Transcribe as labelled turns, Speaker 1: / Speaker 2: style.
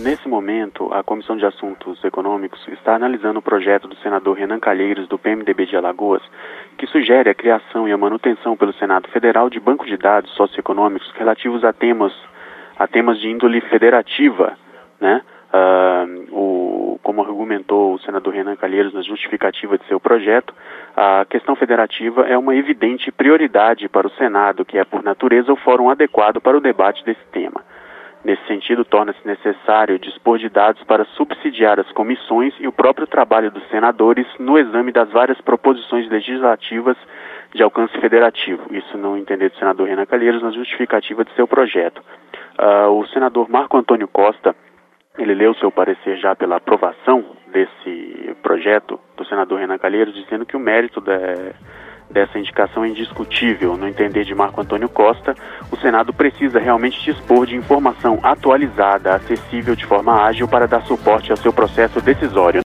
Speaker 1: nesse momento, a Comissão de Assuntos Econômicos está analisando o projeto do senador Renan Calheiros, do PMDB de Alagoas, que sugere a criação e a manutenção pelo Senado Federal de banco de dados socioeconômicos relativos a temas de índole federativa, né? Como argumentou o senador Renan Calheiros na justificativa de seu projeto, a questão federativa é uma evidente prioridade para o Senado, que é, por natureza, o fórum adequado para o debate desse tema. Nesse sentido, torna-se necessário dispor de dados para subsidiar as comissões e o próprio trabalho dos senadores no exame das várias proposições legislativas de alcance federativo. Isso no entender do senador Renan Calheiros na justificativa de seu projeto. O senador Marco Antônio Costa, ele leu seu parecer já pela aprovação desse projeto do senador Renan Calheiros, dizendo que o mérito dessa indicação é indiscutível. No entender de Marco Antônio Costa, o Senado precisa realmente dispor de informação atualizada, acessível de forma ágil para dar suporte ao seu processo decisório.